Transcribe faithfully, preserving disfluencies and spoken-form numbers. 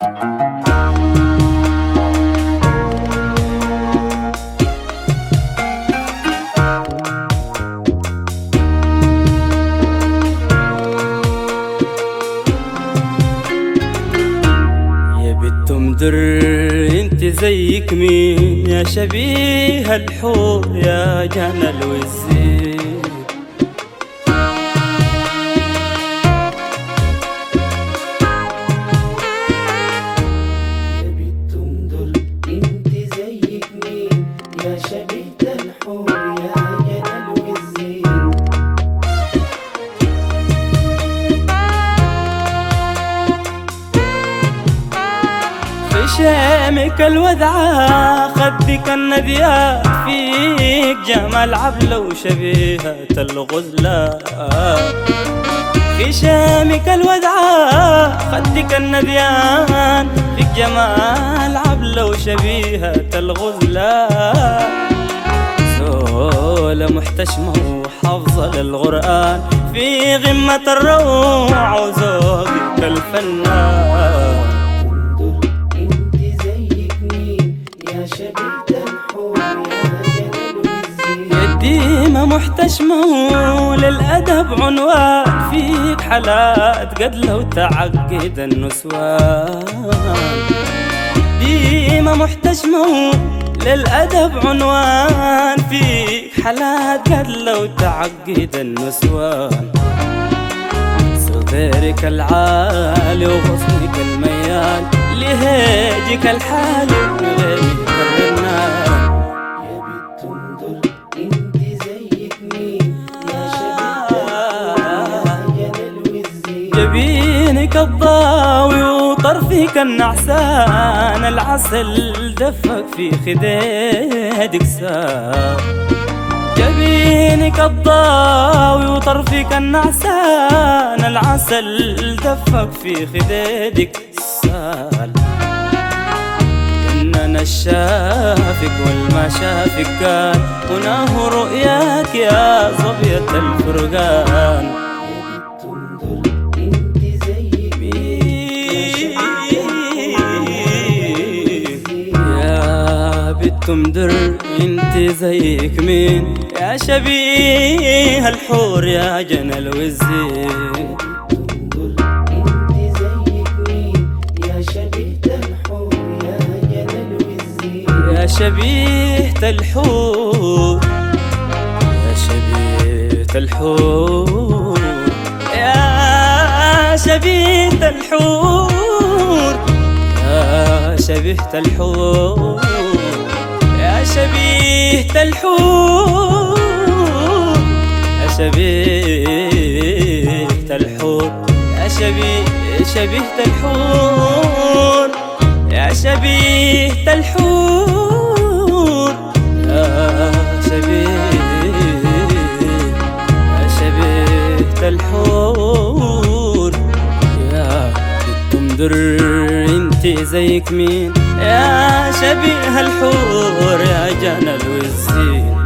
تمدر انت زيك مين يا شبيه الحور يا جنى الوزين. يا بنت تمدر انت زيك مين يا شبيه الحور يا جنى الوزين. خشامك الودعة خدك الندية فيك جمال عبلة وشبيهة الغزلة. خشامك الودعة خدك النديان فيك جمال عبلة وشبيهة الغزلة. زولة محتشمة وحافظة للقرآن في غمة الروعة وذوقك الفنان. يديمة محتشمة وللأدب عنوان فيك حالات قد لو تعقد النسوان. ديمة محتشمة للأدب عنوان فيك حالات قد لو تعقد النسوان. صدرك العالي وغصنك الميال لهيجك الحالي وغيرك الرنان. يا بنت تمدر انت زيك مين يا شبيه يا جنى الوزين. جبينك الضاوي وطرفك النعسان العسل دفك في خديدك سار. جبينك الضاوي وطرفك النعسان العسل دفك في خديدك سال. إننا الشافك والما شافك كان هناه رؤياك يا ظبية الفرقان. يا بنت تمدر انت زيك مين يا بنت تمدر انت زيك مين يا شبيه الحور يا جنى الوزين. يا شبيهة الحور يا شبيهة الحور يا شبيهة الحور يا شبيهة الحور يا شبيهة الحور يا شبيهة الحور يا شبيه شبيهة الحور يا شبيهة الحور يا شبيه يا شبيهة الحور. يا بنت تمدر انت زيك مين يا شبيه الحور يا جنى الوزين.